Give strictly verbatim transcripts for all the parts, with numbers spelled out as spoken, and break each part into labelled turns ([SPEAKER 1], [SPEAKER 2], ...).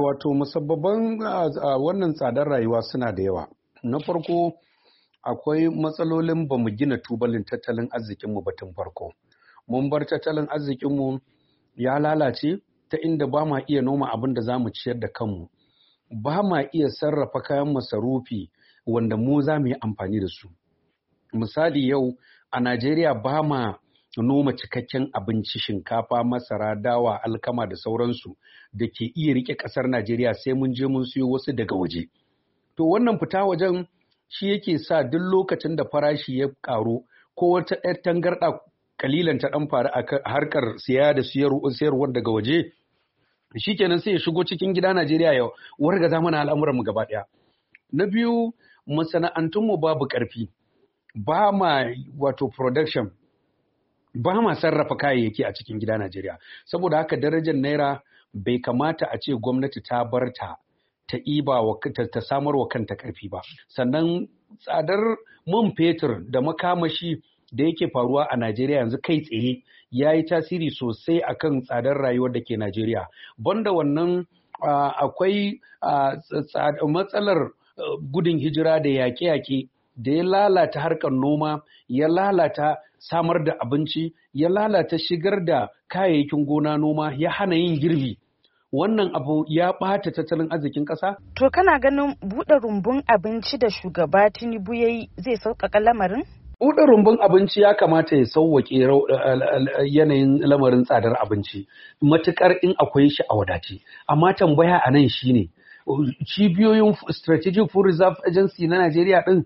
[SPEAKER 1] wato musabbaban wannan tsadar rayuwa suna da yawa. Na farko akwai matsalolin ba mu gina tubalin tattalin arzikinmu ba tun farko. Mun bar tattalin arzikinmu ya lalace ta inda ba ma iya noma abin da za mu ciyar da kanmu. Ba ma iya sarrafa kayan masarufi wanda mu za mu yi amfani da su. Misali yau a Najeriya ba ma noma cikakken abinci, shinkafa, masara, dawa, alkama da sauransu da ke iya rike ƙasar Najeriya, sai mun je mun siyo wasu daga waje. To wannan fita wajen shi yake sa duk lokacin da farashi ya ƙaru ko wata ɗaya tangarɗa kalilan ta ɗan faru a harkar siya da siyarwar daga waje, shikenan sai ya shigo cikin gida Najeriya ya wargaza mana al'amuran mu gaba ɗaya. Na biyu, masana'antunmu babu ƙarfi, ba ma wato production, ba ma sarrafa kayayyaki a cikin gida Najeriya. Saboda haka darajar naira bai kamata a ce gwamnati ta bar ta ta iba wa ta samar wa kanta ƙarfi ba. Sannan tsadar man fetur da makamashi da yake faruwa a Najeriya yanzu kai tsaye ya yi tasiri sosai akan tsadar rayuwar da ke Najeriya. Banda wannan akwai matsalar gudun hijira da yaƙe-yaƙe da ya lalata harkar noma, ya lalata samar da abinci, ya lalata shigar da kayayyakin gona noma, ya hana yin girbi. Wannan abu ya ɓata tattalin arzikin ƙasa.
[SPEAKER 2] To kana ganin buɗe rumbun abinci da shugaba Tinubu ya yi zai sauƙaƙa lamarin?
[SPEAKER 1] Buɗe rumbun abinci ya kamata ya sauwaƙe yanayin lamarin tsadar abinci, matuƙar in akwai shi a wadace. Amma tambaya a nan shi ne, cibiyoyin Strategic Food Reserve Agency na Najeriya ɗin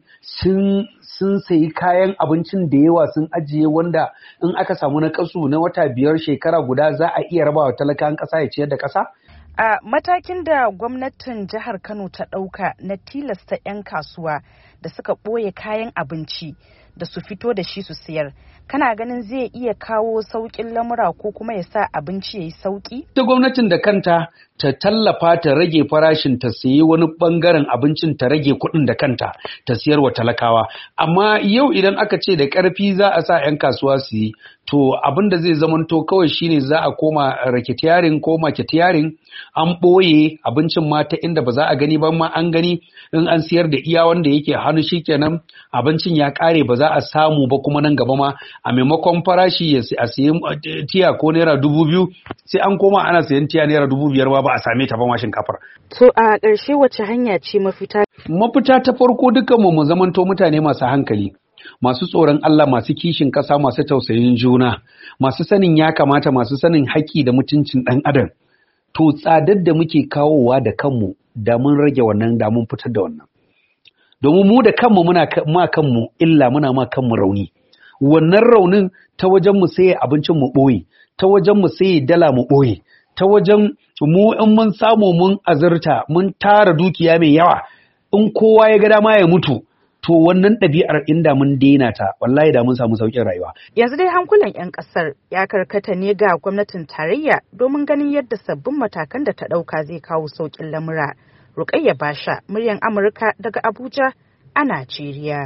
[SPEAKER 1] sun sayi kayan abincin da yawa sun ajiye, wanda in aka samu na kasu na wata biyar shekara guda za a iya rabawa talakan ƙasa ya ciyar da ƙasa?
[SPEAKER 2] A matakin da gwamnatin jihar Kano ta ɗauka na tilasta 'yan kasuwa da suka ɓoye kayan abinci da su fito da shi su siyar, kana ganin zai iya kawo sauƙin lamura ko kuma ya sa abinci ya yi sauƙi?
[SPEAKER 1] Ta gwamnatin da kanta ta tallafa ta rage farashin, ta sayi wani ɓangaren abincin ta rage kuɗin da kanta ta siyar wa talakawa. Amma yau idan aka ce da ƙarfi za a sa 'yan kasuwa su yi, to abin da zai zamanto kawai shine za a koma raketiyarin ko maketiyarin, an ɓoye abincin ma ta inda ba za a gani ba, ma an gani in an siyar da iya wanda yake hannu shikenan abincin ya ƙare, ba za a samu ba kuma nan gaba ma a maimakon farashi a sayi tiya ko naira dubu biyu sai an koma ana sayan tiya naira dubu biyar ba ba a same ta ba ma shinkafar.
[SPEAKER 2] To a ƙarshe wace hanya ce mafita?
[SPEAKER 1] Mafita ta farko dukkanmu mu zamanto mutane masu hankali, masu tsoron Allah, masu kishin ƙasa, masu tausayin juna, masu sanin ya kamata, masu sanin haƙƙi da mutuncin ɗan adam. To tsadar da muke kawowa da kanmu da mun rage wannan, da mun fitar da wannan. Domin mu da kanmu muna ma kanmu illa, muna ma kanmu rauni. Wannan raunin ta wajen mu saye abincin mu ɓoye, ta wajen mu saye dala mu ɓoye, ta wajen mu in mun samu mun azurta mun tara dukiya mai yawa, in kowa ya ga dama ya mutu. To wannan ɗabi'ar inda mun daina ta, wallahi da mun samu sauƙin rayuwa.
[SPEAKER 2] Yanzu dai hankulan 'yan ƙasar ya karkata ne ga gwamnatin tarayya domin ganin yadda sabbin matakan da ta ɗauka zai kawo sauƙin lamura. Rukayya Basha, muryar Amurka daga Abuja a Najeriya.